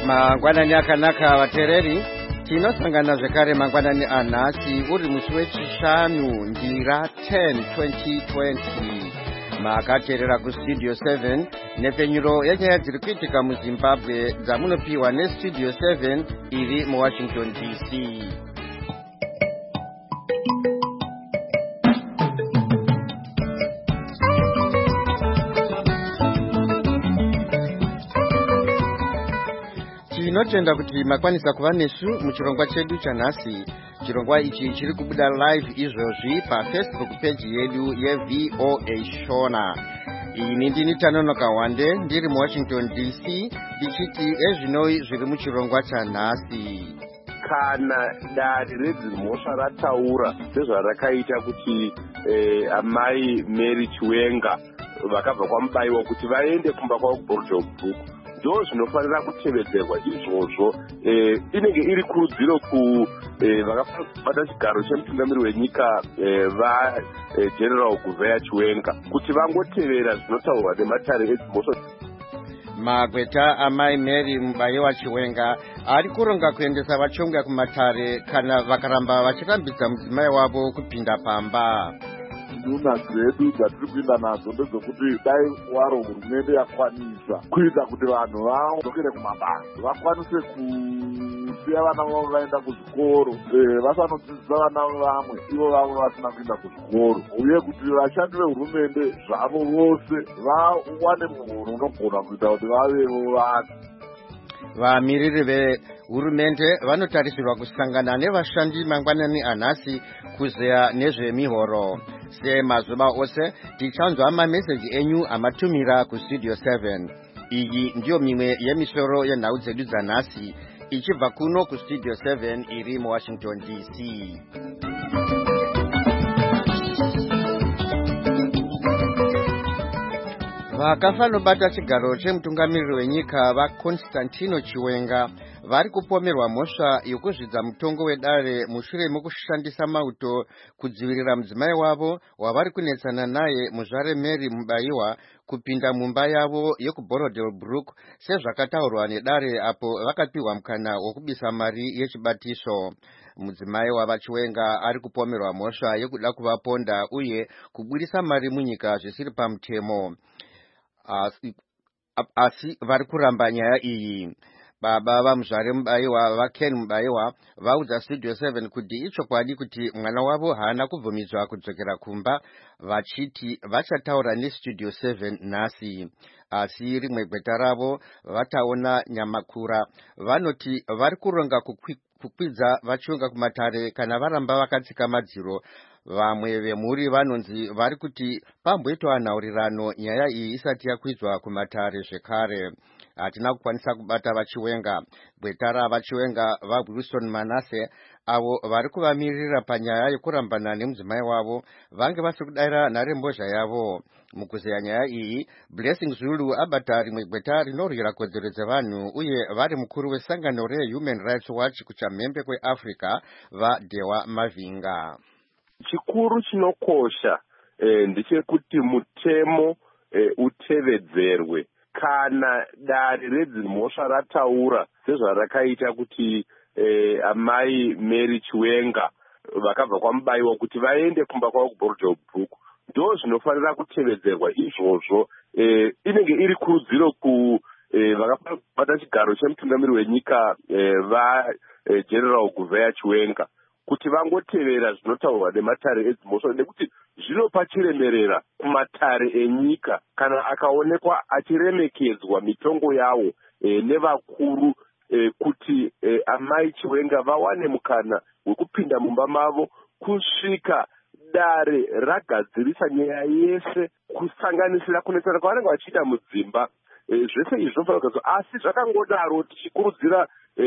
Mangwanani akanaka vatereri, tinosangana zvekare mangwanani anhasi uri musi wechishanu ndira 10 2020. Makateerera kustudio 7 nepfenyuro yenyaya dziri kuitika muZimbabwe dzamunopiwa nestudio 7 iri muWashington DC. Tinotenda kuti makwanisa kuva nesu muchirongwa chedu chanhasi. Chirongwa ichi chiri kubuda live izvozvi paFacebook page yedu yeVOA Shona. Ini ndini Tanonoka Wande ndiri muWashington DC ndichiti ezvinoi zviri muchirongwa chanhasi. Kana dare redzimhosva rataura sezvarakaita kuti amai Mary Chiwenga vakabva kwaMubaiwa kuti vaende kumba kwavo kuBorodhero ndo zvinofanira kutevedzerwa izvozvo. Inenge iri kurudziro vakabata chigaro chemutungamiri wenyika vaGeneral Guveya Chiwenga kuti vangotevera zvinotaurwa nematare edzimhosva. Magweta amai Mary Mubaiwa Chiwenga ari kuronga kuendesa vachonga kumatare kana vakaramba vachirambidza mudzimai wavo kupinda pamba. Nduna dzedu dzatiri kuinda nadzo ndedzekuti dai waro hurumende yakwanisa kuita kuti vanhu vadzokere kumabasa, vakwanise kusiya vana vavo vaenda kuzvikoro, vasanodzidzisa vana vamwe ivo vavo vasina kuenda kuzvikoro, uye kuti vashandi vehurumende zvavo vose vawane muhoro unogona kuita kuti vavevo vanhu. Vamiriri vehurumende vanotarisirwa kusangana nevashandi mangwanani anhasi kuzeya nezvemihoro. Semazuva ose tichanzwa mameseji enyu amatumira kustudio 7. Iyi ndiyo mimwe yemisoro yenhau dzedu dzanhasi ichibva kuno kustudio 7 iri muWashington DC. Vakafa nobata chigaro chemutungamiriri wenyika vaConstantino Chiwenga vari kupomerwa mhosva yokuzvidza mutongo wedare mushure mekushandisa mauto kudzivirira mudzimai wavo wavari kunetsana naye muzvare Mary Mubaiwa kupinda mumba yavo yekuBorodhero sezvakataurwa nedare apo vakapiwa mukana wokubisa mari yechibatiso. Mudzimai wavaChiwenga ari kupomerwa mhosva yekuda kuvaponda uye kubudisa mari munyika zvisiri pamutemo. Asi vari kuramba nyaya iyi. Baba vamuzvare Mubaiwa vaKen Mubaiwa vaudza studio 7 kuti ichokwadi kuti mwana wavo haana kubvumidzwa kudzokera kumba, vachiti vachataura nestudio 7 nhasi. Asi rimwe gweta ravo vataona Nyamakura vanoti vari kuronga kukwidza vachionga kumatare kana varamba vakatsika madziro. Vamwe vemhuri vanonzi vari kuti pamboitwa nhaurirano nyaya iyi isati yakwidzwa kumatare zvekare. Hatina kukwanisa kubata vaChiwenga. Gweta ravaChiwenga vaWilson Manase avo vari kuvamirira panyaya yekurambana nemudzimai wavo vange vasiri kudayira nharembozha yavo. Mukuzeya nyaya iyi, Blessing Zulu abata rimwe gweta rinorwira kodzero dzevanhu uye vari mukuru wesangano reHuman Rights Watch kuchamhembe kweAfrica vaDewa Mavinga. Chikuru chinokosha ndechekuti mutemo utevedzerwe. Kana dare redzimhosva rataura sezvarakaita kuti amai Mary Chiwenga vakabva kwaMubaiwa kuti vaende kumba kwavo kuBorodhero ndo zvinofanira kutevedzerwa izvozvo. Inenge iri kurudziro vakabata chigaro chemutungamiri wenyika vaGeneral Guveya Chiwenga kuti vangotevera zvinotaurwa nematare edzimhosva, nekuti zvinopa chiremerera kumatare enyika kana akaonekwa achiremekedzwa mitongo yawo nevakuru, kuti amai Chiwenga vawane mukana wekupinda mumba mavo kusvika dare ragadzirisa nyaya yese kusanganisira kunetsana kwavanenge vachiita mudzimba. Zvese izvi zvinofanira kugadzwa, asi zvakangodaro tichikurudzira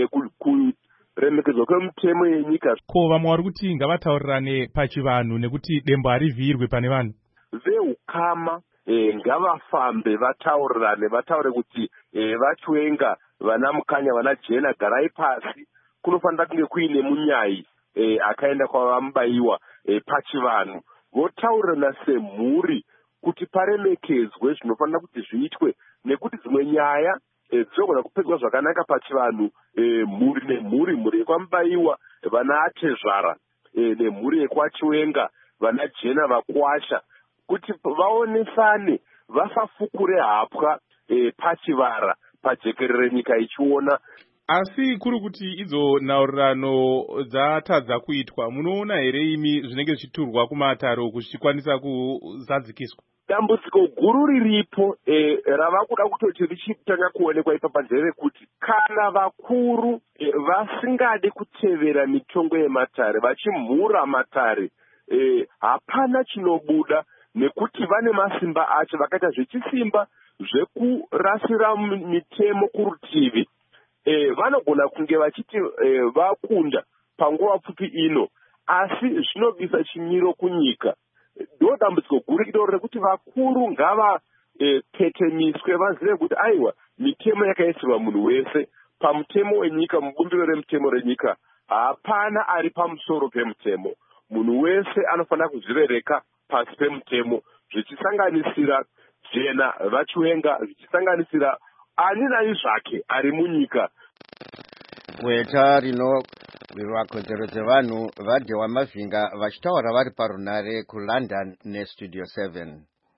remekedzwa kwemutemo yenyika. Ko vamwe vari kuti ngavataurirane pachivanhu nekuti dembo harivhiyirwe pane vanhu. Veukama ngavafambe vataurirane, vataure kuti vaChiwenga, vana Mukanya, vana Jena, garai pasi. Kunofanira kunge kuine munyai akaenda kwavamubaiwa pachivanhu, votaurirana semhuri kuti paremekedzwe zvinofanira kuti zviitwe, nekuti dzimwe nyaya dzinogona kupedzwa zvakanaka pachivanhu, mhuri nemhuri, mhuri yekwamubaiwa vana atezvara, nemhuri yekwachiwenga vana jena vakwasha, kuti vaonesane vasafukure hapwa pachivara pajekerere nyika ichiona. Asi kuri kuti idzo nhaurirano dzatadza kuitwa, munoona here imi zvinenge zvichiturwa kumataro kuti zvichikwanisa kuzadzikiswa? Dambudziko guru riripo rava kuda kutoti richitanga kuonekwa ipa nderekuti kana vakuru vasingade kutevera mitongo yematare, vachimhura matare, hapana chinobuda, nekuti vane masimba acho, vakaita zvechisimba zvekurasira mitemo kurutivi. Vanogona kunge vachiti vakunda panguva pfupi ino, asi zvinobisa chimiro kunyika. Ndo dambudziko guru idoro rekuti vakuru ngavapetemiswe, vazive kuti aiwa, mitemo yakaisirwa munhu wese pamutemo wenyika, mubumbiro remutemo renyika, hapana ari pamusoro pemutemo. Munhu wese anofanira kuzvivereka pasi pemutemo, zvichisanganisira jena, vachiwenga, zvichisanganisira ani nani zvake ari munyika. Gweta rinowirwa kodzero dzevanhu vadhewa mavhinga vachitaura vari parunare kuLondon neStudio 7.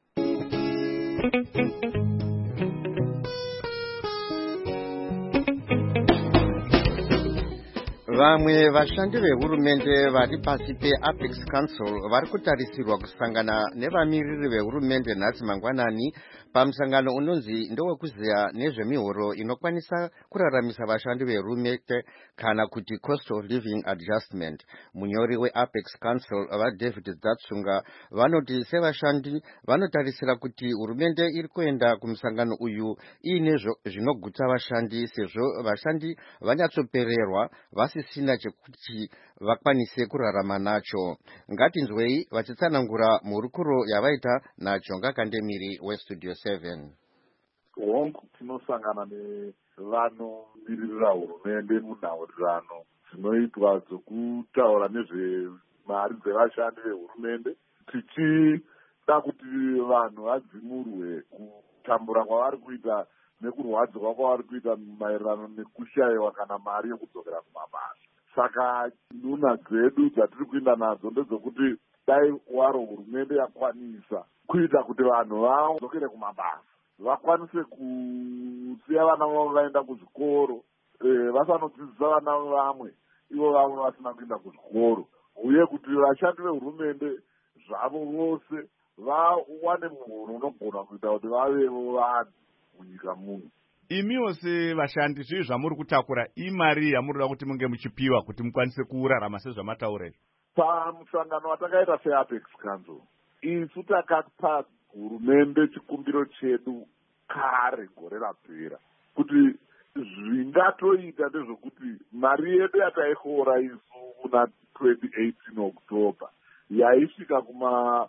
Vamwe vashandi vehurumende vari pasi peApex Council vari kutarisirwa kusangana nevamiriri vehurumende nhasi mangwanani pamusangano unonzi ndowekuziya nezvemihoro inokwanisa kuraramisa vashandi vehurumende kana kuti cost of living adjustment. Munyori weApex Council vaDavid Zatsunga vanoti sevashandi vanotarisira kuti hurumende iri kuenda kumusangano uyu iine zvinogutsa vashandi, sezvo vashandi vanyatsopererwa vasisina chekuti vakwanise kurarama nacho. Ngatinzwei vachitsanangura mhurukuro yavaita naJonga Kandemiri weStudio 7. Hongu tinosangana nevanomirira hurumende munhaurirano dzinoitwa dzokutaura nezvemari dzevashandi vehurumende, tichida kuti vanhu vadzimurwe kutambura kwavari kuita nekurwadzirwa kwavari kuita maererano nekushayiwa kana mari yekudzokera kumabasa. Saka nduna dzedu dzatiri kuenda nadzo ndedzokuti dai waro hurumende yakwanisa kuita kuti vanhu vadzokere kumabasa, vakwanise kusiya vana vavo vaenda kuzvikoro, vasanodzidzisa vana vamwe ivo vavo vasina kuenda kuzvikoro, uye kuti vashandi vehurumende zvavo vose vawane muhoro unogona kuita kuti vavevo vanhu munyika muno. Imiwo sevashandi zvii zvamuri kutakura imari yamurida kuti munge muchipiwa kuti mukwanise kurarama sezvamataura? Pamusangano watakaita seApex Council, isu takapa hurumende chikumbiro chedu kare gore rapera kuti zvingatoita ndezvokuti mari yedu yataihora isu kuna 2018 October yaisvika kuma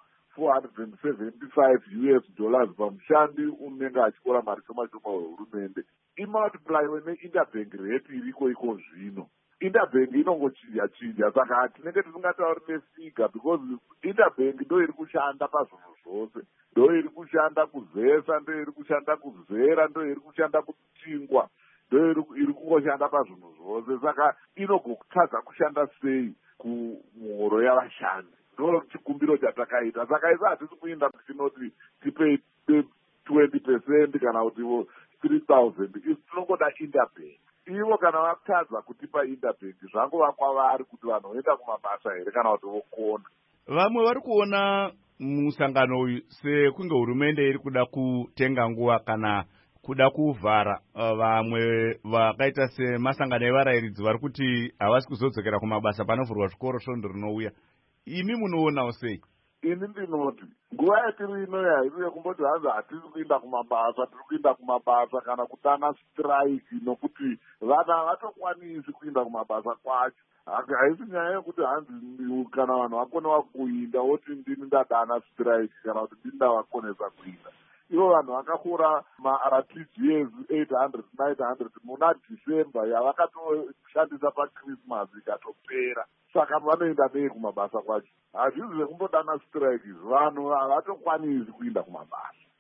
$475 pamushandi unenge achikora mari shoma shoma wehurumende, imultiplyiwe neinterbank rate iriko iko zvino. Interbank inongochinja, saka tinenge tisingatauri nefiga, because interbank ndo iri kushanda pazvinhu zvose, ndo iri kushanda kuzesa, ndo iri kushanda kuzera, ndo iri kushanda kuchingwa, ndo iri kungoshanda pazvinhu zvose, saka inogotadza kushanda sei kumuhoro yavashandi. Ndo chikumbiro chatakaita, saka isa hatisi kuenda kuchinoti tipe 20% kana kuti 3,000, isi tinongoda interbank. Ivo kana vatadza kutipa interbank zvangova kwavari kuti vanhu voenda kumabasa here kana kuti vokona. Vamwe vari kuona musangano uyu sekunge hurumende iri kuda kutenga nguva kana kuda kuvhara. Vamwe vakaita semasangano evarayiridzi vari kuti havasi kuzodzokera kumabasa panovhurwa zvikoro svondo rinouya. Imi munoonawo sei? Ini ndinoti nguva yatiri ino yairi yekumboti hanzi hatisi kuenda kumabasa, tiri kuenda kumabasa kana kutana strike, nokuti vana havatokwanisi kuenda kumabasa kwacho. Haisi nyaya yekuti hanzi kana vanhu vakonewa kuinda woti ndini ndadana strike kana kuti ndini ndavakonesa kuinda. Ivo vanhu vakakura maRTGS 800 900 muna December yavakatoshandisa paChristmas ikatopera. Saka vanoenda nei kumabasa kwacho? Hazvizi zvekumbodana strike, vanhu havatokwanisi kuenda kumabasa.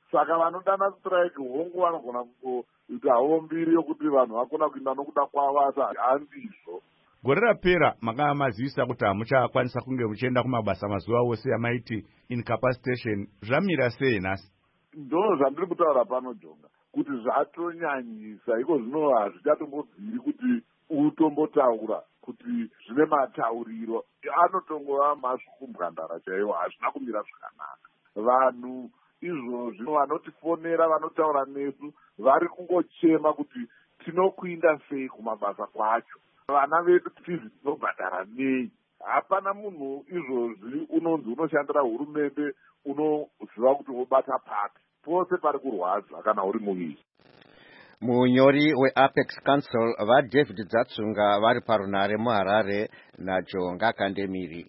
saka vanodana strike hongu vanogona kuita havo mbiri yokuti vanhu vakona kuinda nokuda kwavo asi handizvo. Gore rapera makanga mazivisa kuti hamuchakwanisa kunge muchienda kumabasa mazuva ose amaiti incapacitation. Zvamira sei nhasi? Ndo zvandiri kutaura pano Jonga, kuti zvatonyanyisa iko zvino hazvichatombobviri kuti utombotaura kuti zvine matauriro anotongova masvukumbwandara chaiwo, hazvina kumira zvakanaka. Vanhu izvozvi vanotifonera vanotaura nesu vari kungochema kuti tinokuinda sei kumabasa kwacho, vana vedu fizi tinobhadhara nei. Hapana munhu izvozvi unonzi unoshandira hurumende unoziva kuti wobata pati, pose pari kurwadza kana uri muviri. Munyori weApex Council vaDavid Dzatsunga vari parunare muHarare naJonga Kandemiri.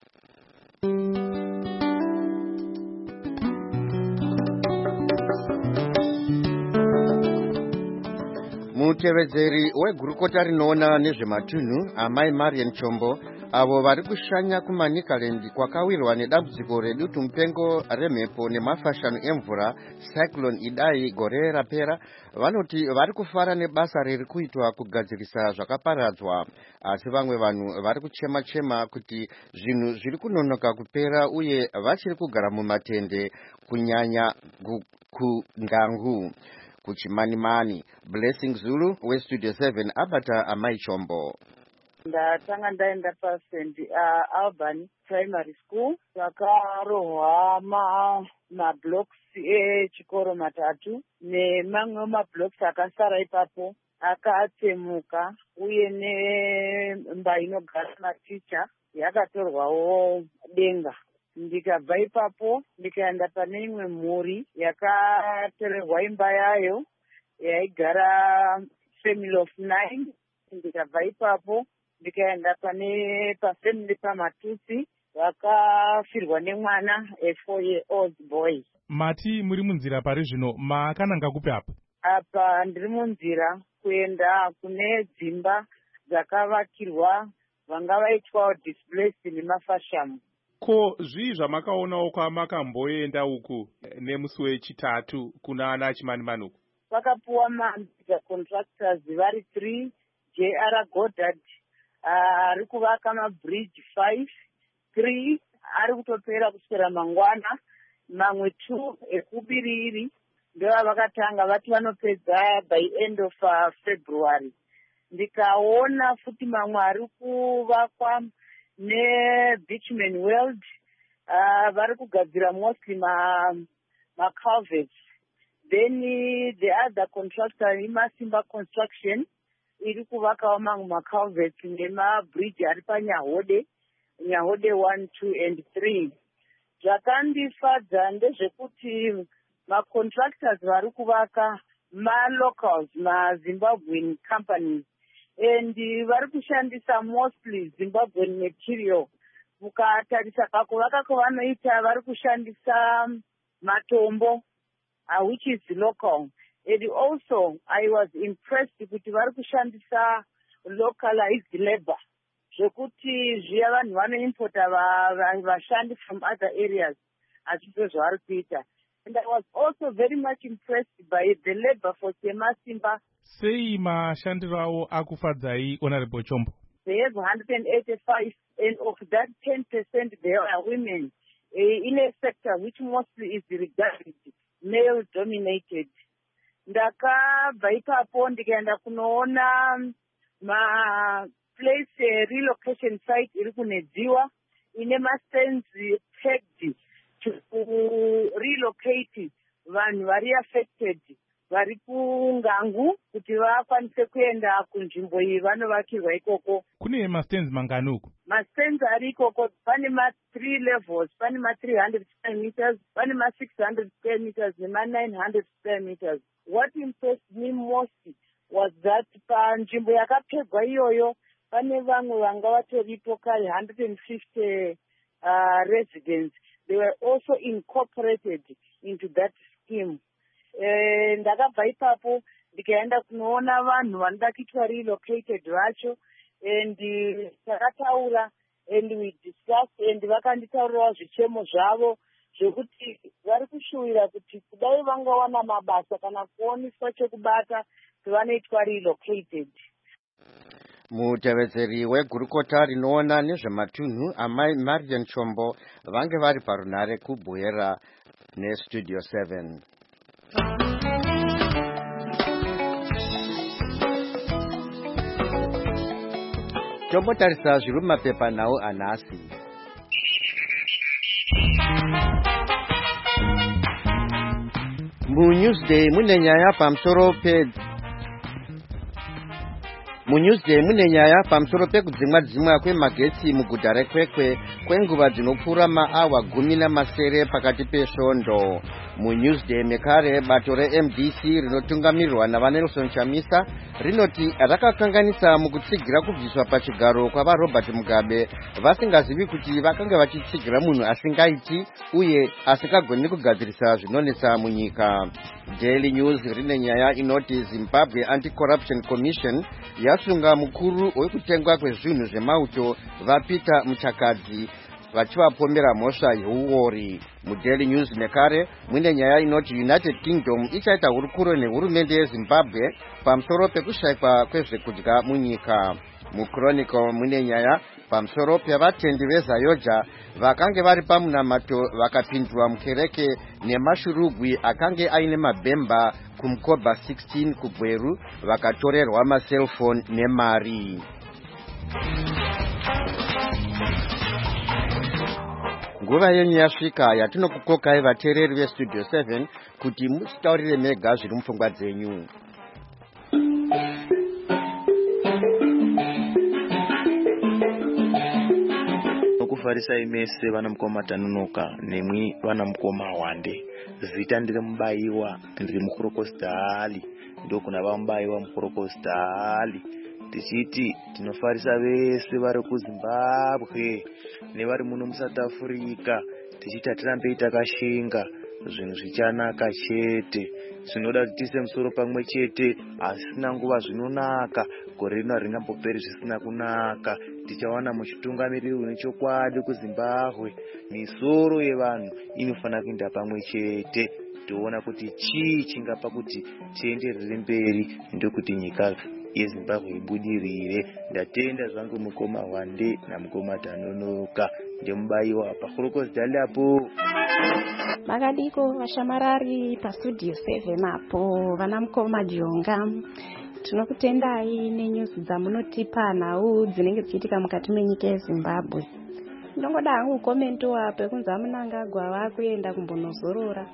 Mutevedzeri wegurukota rinoona nezvematunhu amai Marian Chombo avo vari kushanya kuManicaland kwakawirwa nedambudziko redutu mupengo remhepo nemafashanu emvura Cyclone Idai gore rapera, vanoti vari kufara nebasa riri kuitwa kugadzirisa zvakaparadzwa, asi vamwe vanhu vari kuchema kuti zvinhu zviri kunonoka kupera uye vachiri kugara mumatende kunyanya kuNgangu. Kuchimanimani, Blessing Zulu weStudio 7 abata amai Chombo. Ndatanga ndaenda paSt Alban Primary School, vakarohwa mablocks echikoro matatu nemamwe mablocks akasara ipapo akatsemuka, uye nemba inogara maticha yakatorwawo denga. Ndikabva ipapo ndikaenda pane imwe mhuri yakatorerwa imba yayo yaigara family of 9. Ndikabva ipapo ndikaenda pafamily pamatutsi vakafirwa nemwana a4-year-old boy. Mati muri munzira pari zvino, makananga kupi apa? Apa ndiri munzira kuenda kune dzimba dzakavakirwa vanga vaitwawo displaced nemafashamu. Ko zvii zvamakaonawo kwamakamboenda uku nemusi wechitatu kuna ana Chimanimani uku? Vakapuwa contractors vari 3, J.R. Goddard ari kuvaka mabridge 5, 3 ari kutopera kuswera mangwana, mamwe 2 ekubiriri ndova vakatanga vati vanopedza by end of February. Ndikaona futi mamwe ari kuvakwa neBitumen World vari kugadzira mostly ma-culverts. Then the other contractor iMasimba Construction iri kuvakawo mamwe ma-culverts nemabridge ari paNyahode, Nyahode 1, 2 and 3. Zvakandifadza ndezvekuti ma-contractors vari kuvaka ma-locals, ma-Zimbabwean companies, and vari kushandisa mostly Zimbabwean material. Mukatarisa pakuvaka kwavanoita vari kushandisa matombo, which is local. And also I was impressed kuti vari kushandisa localized labor, zvekuti zviya vanhu vanoimporta vashandi from other areas, hazvizvo zvavari kuita. And I was also very much impressed by the labor force yeMasimba. Sei mashandiro avo akufadzai, Honorable Chombo? They have 185, and of that 10% they are women in a sector which mostly is regarded male-dominated. Ndakabva ipapo ndikaenda kunoona place relocation site iri kunedziwa ine mastenzi pegged to relocate vanhu vari affected vari kuNgangu kuti vakwanise kuenda kunzvimbo iyi vanovakirwa ikoko. Kune mastenzi mangani uku? Mastenzi ari ikoko pane ma3 levels, pane ma300 square meters, pane ma600 square meters nema900 square meters. What impressed me most was that panzvimbo yakapegwa iyoyo pane vamwe vanga vatoripo kare 150 residents. They were also incorporated into that scheme. Ndakabva ipapo ndikaenda kunoona vanhu vanoda kuitwa relocated vacho, and takataura and we discussed, and vakanditaurirawo zvichemo zvavo zvekuti vari kushuwira kuti kudai vangawana mabasa kana kuoniswa chekubata vanoitwa relocated. Mutevedzeri wegurukota rinoona nezvematunhu amai Marian Chombo vange vari parunare kubhuira neStudio 7. Tombotarisa zviri mumapepa nawo anhasi. MuNewsday mune nyaya pamusoro pekudzimwa kwemagetsi muguta reKwekwe kwenguva dzinopfuura maawa 17 pakati pesvondo. MuNewsday mekare bato reMDC rinotungamirirwa naVanelson Chamisa rinoti rakakanganisa mukutsigira kubviswa pachigaro kwavaRobert Mugabe vasingazivi kuti vakanga vachitsigira munhu asingaiti uye asingagoni kugadzirisa zvinonetsa munyika. Daily News rine nyaya inoti Zimbabwe Anti-Corruption Commission yasunga mukuru wekutengwa kwezvinhu zvemauto vaPeter Muchakadzi vachivapomera mhosva yeuori. MuDaily News nekare mune nyaya inoti United Kingdom ichaita hurukuro nehurumende yeZimbabwe pamusoro pekushayikwa kwezvekudya munyika. MuChronicle mune nyaya pamusoro pevatendi veZayoja vakange vari pamunamato vakapindwa mukereke nemashurugwi akange aine mabhemba kumukoba 16 kuGweru vakatorerwa maselfoni nemari. Nguva yenyu yasvika yatinokukokai vateereri veStudio 7 kuti musitaurire mega zviri mupfungwa dzenyu. Nokufarisai mese vana mukoma Tanunuka nemwi vana mukoma Hwande. Zita ndiri mubayiwa ndiri mukurokositali ndokuna vamubayiwa mukurokositali. Tichiti tinofarisa vese vari kuZimbabwe nevari muno muSouth Africa tichiti atirambe takashinga zvinhu zvichanaka chete. Zvinoda kuti tise musoro pamwe chete asina nguva zvinonaka gore rino haringamboperi zvisina kunaka. Tichawana muchitungamiriri une chokwadi kuZimbabwe. Misoro yevanhu inofanira kuenda pamwe chete toona kuti chii chingapa kuti tienderere mberi ndokuti nyika yeZimbabwe ibudirire. Ndatenda zvangu mukoma Hwande namukoma Tanunuka ndemubayiwa pakurokozidali apo. Makadiko vashamarari paStudio 7 apo vana mukoma Jonga. Tinokutendai nenyuzi dzamunotipa nhau dzinenge dzichiitika mukati menyika yeZimbabwe. Ndongoda hangu komento apo kunzi Mnangagwa vakuenda kumbonozorora.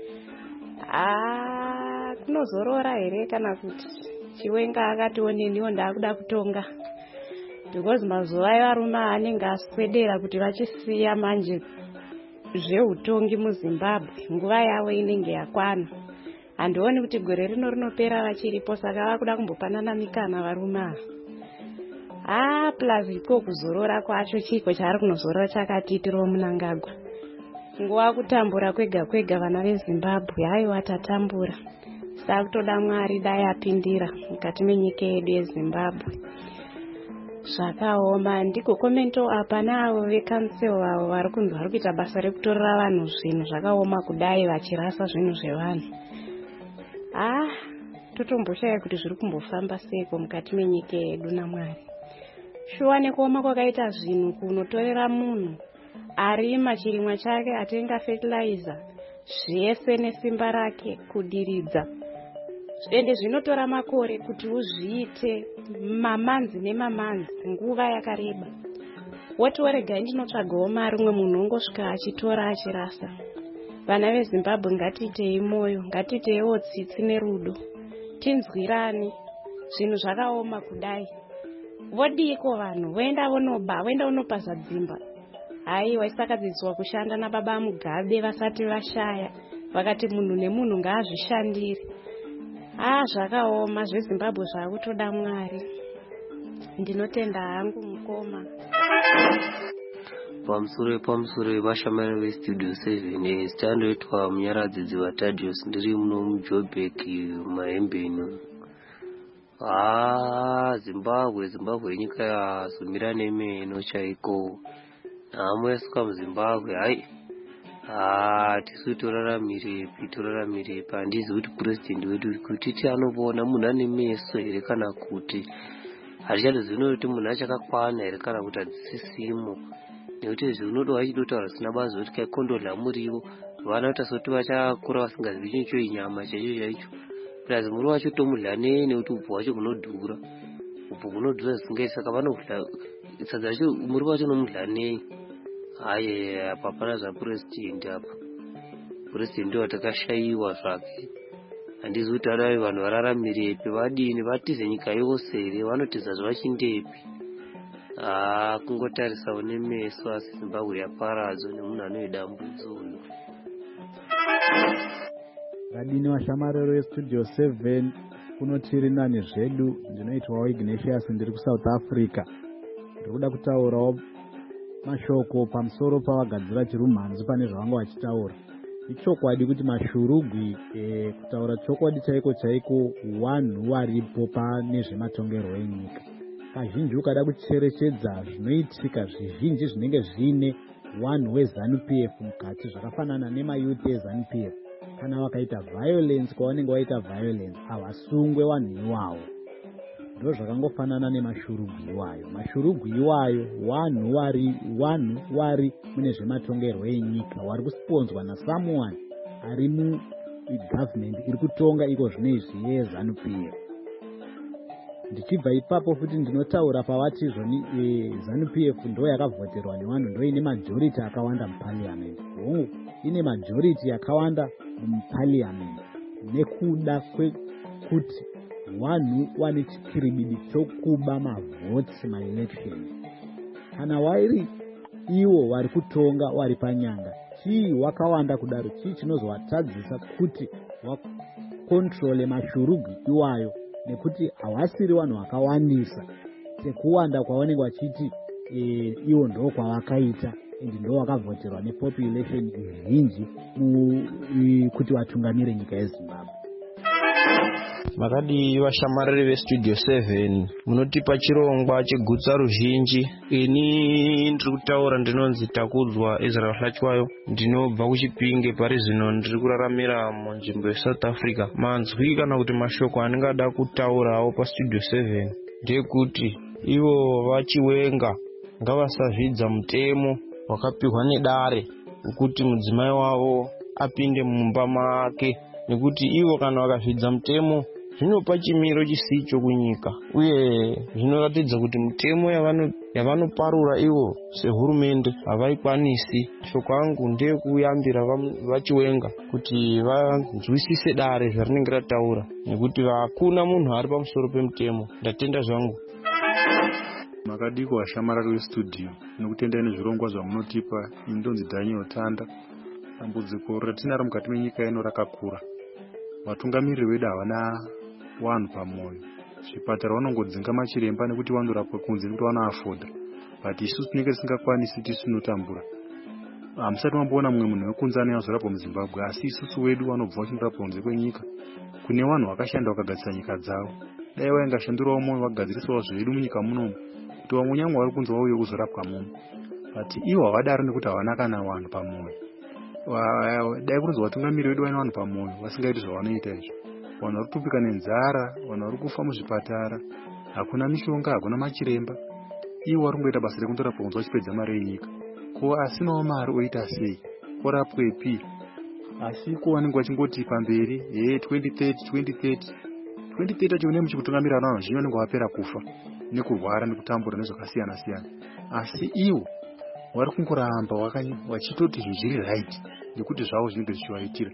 Kunozorora here kana kuti Chiwenga akati oneniwo ndakuda kutonga. Because mazuva evarume anenge aswedera kuti vachisiya manje zveutongi muZimbabwe nguva yavo inenge yakwana. Handioni kuti gore rino rinopera vachiripo saka vakuda kumbopanana mikana varume ava. Plus iko kuzorora kwacho chiko chaari kunozorora chakatiitirawo Mnangagwa. Nguva kutambura kwega kwega vana veZimbabwe haiwa tatambura. Saka kutoda Mwari dai apindira mukati menyika yedu yeZimbabwe. Zvakaoma. Ndiko komento apa navo vekansel vavo vari kunzi vari kuita basa rekutorera vanhu zvinhu zvakaoma kudai vachirasa zvinhu zvevanhu. Totomboshaya kuti zviri kumbofamba seiko mukati menyika yedu naMwari. Shuwa nekuoma kwakaita zvinhu kunotorera munhu arima chirimwa chake atenga fertilizer zvese nesimba rake kudiridza. Ende zvinotora makore kuti uzviite mamanzi nemamanzi nguva yakareba. Wotoregai ndinotsvagawo mari umwe munhu ongosvika achitora achirasa. Vana veZimbabwe ngatiitei moyo, ngatiiteiwo tsitsi nerudo. Tinzwirane. Zvinhu zvakaoma kudai. Vodiko vanhu, voenda vonoba, voenda unopaza dzimba. Haiwa isakadzidziswa kushanda nababa Mugabe vasati vashaya. Vakati munhu nemunhu ngaazvishandire. Zvakaoma zveZimbabwe zvakutoda Mwari. Ndinotenda hangu mukoma. Pamusoro vashamari veStudio 7 zitandoitwa Munyaradzi Tadius ndiri muno muJoburg Mahembeni. Zimbabwe nyika yazomira nemeno chaiko. Namwe suka muZimbabwe tisu toraramirepi handizi kuti purezidendi wedu kuti ti anoona munhu ane meso here kana kuti hatichatozivi kuti munhu achakakwana here kana kuti hadzisisimo, nekuti zvinodwa achitotaura zvisina bazi kuti kaikondorya muriwo vana kuti asoti vachakura vasingazivi chinhu inyama chaicho plus muri wacho tomudla nei nekuti ubvu wacho hunodhura zvisingaiti saka vanodla sadza racho muri wacho nomudla nei. Hayi apa hapana zvapurezidendi apa, purezidendi watakashayiwa zvake. Handizi kuti adai vanhu vararamirepi vadini vatize nyika yose here vanotiza zvavachindepi. Kungotarisawo nemeso asi Zimbabwe yaparadzo nemunhu anoidambudzo uyu. Radini washamarero yestudio 7 kunotiri nani zvedu. Ndinoitwawo Ignatius ndiri kuSouth Africa. Ndikuda kutaurawo mashoko pamusoro pavagadzira chirumhanzi pane zvavanga vachitaura. Ichokwadi kuti mashurugwi kutaura chokwadi chaiko wanhu varipo pane zvematongerwo enyika. Kazhinji ukada kucherechedza zvinoitika zvizhinji zvinenge zvine wanhu weZANU-PF mukati zvakafanana nemayouth eZANU-PF. Kana wakaita violence kwavanenge waita violence havasungwe wanhu iwawo. Ndo zvakangofanana nemashurugwi iwayo. Mashurugwi iwayo wanhu wari mune zvematongerwo enyika wari kusponzwa nasomeone ari mugovernment iri kutonga iko zvinezvi yeZANU-PF. Ndichibva ipapo futi ndinotaura pavati ZANU-PF ndo yakavhoterwa nevanhu ndo ine majority akawanda muparliament. Ine majority yakawanda muparliament nekuda kwekuti wanhu wane chikiribidi chokuba mavhotsi maelection. Kana wairi iwo vari kutonga wari panyanga, chii wakawanda kudaro, chii chinozowatadzisa kuti wakontrole mashurugwi iwayo, nekuti hawasiri vanhu vakawandisa sekuwanda kwavanenge vachiti iwo ndo kwavakaita ende ndo vakavhoterwa nepopulation zhinji kuti vatungamire nyika yeZimbabwe. Makadi vashamariri vestudio 7 munotipa chirongwa chegutsa ruzhinji. Ini ndiri kutaura ndinonzi Takudzwa Israel Hlachwayo, ndinobva kuChipinge pari zvino ndiri kuraramira munzvimbo yeSouth Africa. Manzwi kana kuti mashoko andingada kutaurawo pastudio 7 ndekuti ivo vachiwenga ngavasazvidza mutemo wakapihwa nedare wekuti mudzimai wavo apinde mumba make, nekuti ivo kana vakazvidza mutemo zvinopa chimiro chisicho kunyika, uye zvinoratidza kuti mutemo yavanoparura ivo sehurumende havaikwanisi. Shoko angu ndekuyambira vachiwenga kuti vanzwisise dare zvarinenge rataura, nekuti hakuna munhu ari pamusoro pemutemo. Ndatenda zvangu. Makadiko washamarari westudio nokutenda nezvirongwa zvamunotipa. Indonzi Daniel Tanda. Dambudziko ratinaro mukati menyika ino rakakura. Vatungamiriri vedu havana wanhu pamwoyo. Zvipatara vanongodzinga machiremba nekuti vanorapwa kunze nekuti vanoafodha, but isusu tinenge tisingakwanisi tisinotambura. Hamusati mamboona mumwe munhu wekunze anozorapwa muZimbabwe, asi isusu wedu vanobva vachindorapwa kunze kwenyika. Kune vanhu vakashanda vakagadzira nyika dzavo. Dai vaingashandurawo moyo vagadzirisawo zvedu munyika munomu kuti vamwe nyangwe vari kunze vauye kuzorapwa muno, but ivo havadaro nekuti havana kana vanhu pamwoyo. Dai kunonzi vatungamiriri vedu vaine vanhu pamwoyo vasingaiti zvavanoita izvo. Vanhu vari kutupika nenzara, vanhu vari kufa muzvipatara, hakuna mishonga, hakuna machiremba. Ivo vari kungoita basa rekundorapwa kunze vachipedza mari yenyika. Ko asinawo mari oita sei? Orapwepi? Asi ko vanenge vachingoti pamberi 2030 acho une muchikutungamira vanhu vazhinji vanenge vapera kufa nekurwara nekutambura nezvakasiyana siyana. Asi ivo vari kungoramba vachitoti zviri right nekuti zvavo zvinenge zvichivaitira.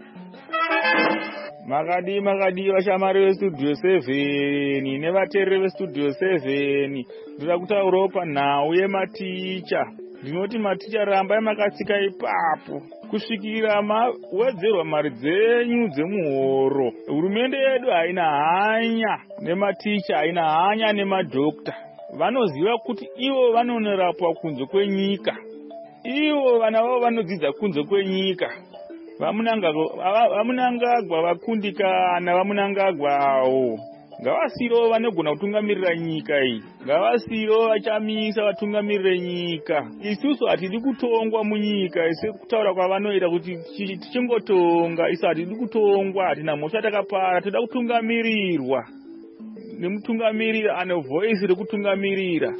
Makadi vashamari vestudio 7 nevateereri vestudio 7, ndoda kutaurawo panhau yematicha. Ndinoti maticha rambai makatsika ipapo kusvikira mawedzerwa mari dzenyu dzemuhoro. Hurumende yedu haina hanya nematicha, haina hanya nemadhokta. Vanoziva kuti ivo vanonorapwa kunze kwenyika, ivo vana vavo vanodzidza kunze kwenyika. Vamunangagwa vakundikana, vamunangagwawo ngavasiyirewo vanogona kutungamirira nyika iyi, ngavasiyirewo vachamisa vatungamirire nyika. Isusu hatidi kutongwa munyika sekutaura kwavanoita kuti tichingotonga. Isu hatidi kutongwa, hatina mhosva takapara, toda kutungamirirwa nemutungamiriri ane voice rekutungamirira.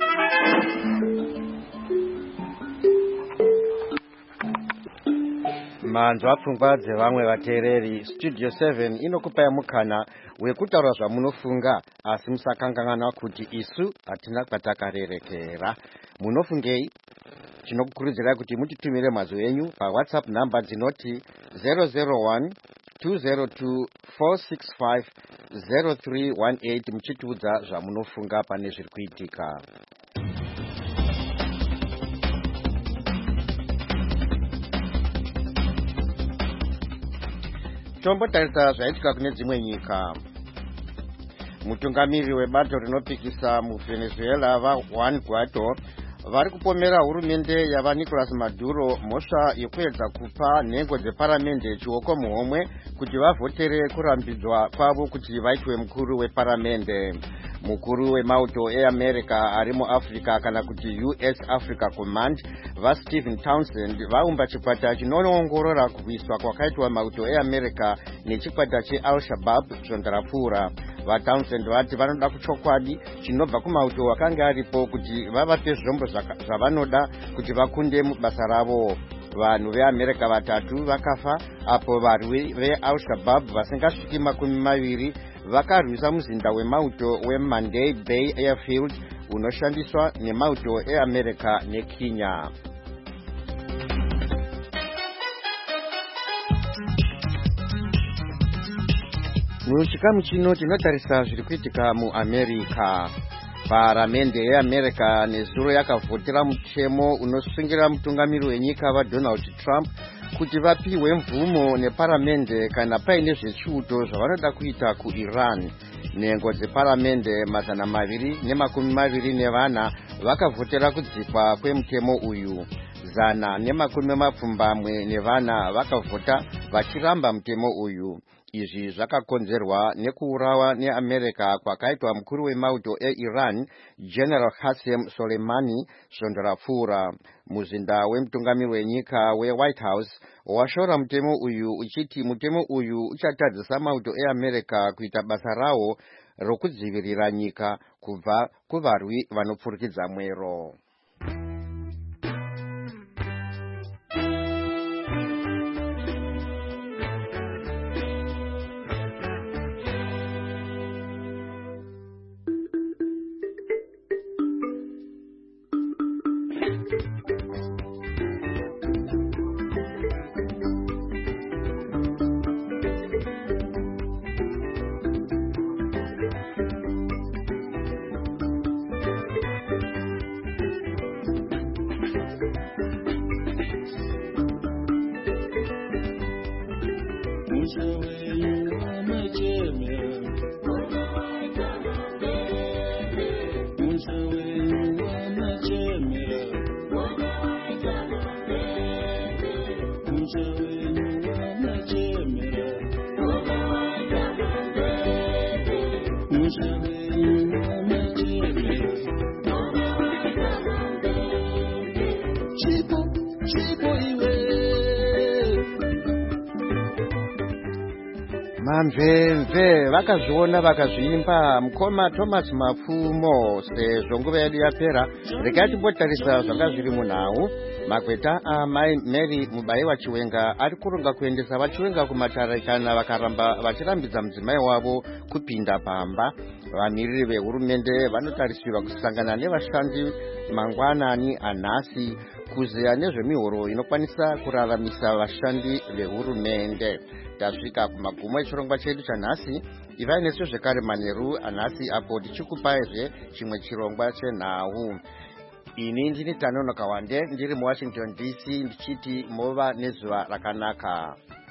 manzwa pfungwa dzevamwe vateereri. Studio 7 inokupai mukana wekutaura zvamunofunga, asi musakangangana kuti isu hatina kwatakarerekera. Munofungei? Tinokukurudzirai kuti mutitumire mazwi enyu paWhatsApp namba dzinoti 001 202 465 0318 muchitiudza zvamunofunga pane zviri kuitika. Tombotarisa zvaitika kune dzimwe nyika. Mutungamiriri webato rinopikisa muVenezuela vaJuan Guaido vari kupomera hurumende yava Nicolas Maduro mhosva yekuedza kupa nhengo dzeparamende chioko muhomwe kuti vavhotere kurambidzwa kwavo kuti vaitwe mukuru weparamende. Mukuru wemauto eAmerica ari muAfrica kana kuti US Africa Command vaStephen Townsend vaumba chikwata chinoongorora kuiswa kwakaitwa mauto eAmerica nechikwata cheAl-Shabaab zvondarapfuura. VaTownsend vati vanoda kuchokwadi chinobva kumauto akanga aripo kuti vavape zvombo zvavanoda kuti vakunde mubasa ravo. Vanhu veAmerica 3 vakafa apo varwi veAl-Shabaab vasingasviki 20 vakarwisa muzinda wemauto weMandei Bay Airfield unoshandiswa nemauto eAmerica neKenya. Muchikamu chino tinotarisa zviri kuitika muAmerica. Paramende yeAmerica nezuro yakavhotera mutemo unosungira mutungamiri wenyika vaDonald Trump kuti vapiwe mvumo neparamende kana paine zvechiuto zvavanoda kuita kuIran. Nhengo dzeparamende 224 vakavhotera kudzikwa kwemutemo uyu. 124 vakavhota vachiramba mutemo uyu. Izvi zvakakonzerwa nekuurawa neAmerica kwakaitwa mukuru wemauto eIran General Qasem Soleimani zvondarapfuura. Muzinda wemutungamiri wenyika weWhite House washora mutemo uyu uchiti mutemo uyu uchatadzisa mauto eAmerica kuita basa rawo rokudzivirira nyika kubva kuvarwi vanopfurikidza mwero. Mamvemve vakazviona vakazviimba mukoma Thomas Mapfumo. Sezvo nguva yedu yapera, regai timbotarisa zvanga zviri munhau. Magweta amai Mary Mubayiwa Chiwenga ari kuronga kuendesa vachiwenga kumatare kana vakaramba vachirambidza mudzimai wavo kupinda pamba. Vamiriri vehurumende vanotarisirwa kusangana nevashandi mangwanani anhasi kuziya nezvemihoro inokwanisa kuraramisa vashandi vehurumende. Tasvika kumagumo echirongwa chedu chanhasi. Ivai nesu zvekare manheru anhasi apo tichikupaizve chimwe chirongwa chenhau. Ini ndini Tanonoka Wande ndiri muWashington DC ndichiti mova nezuva rakanaka.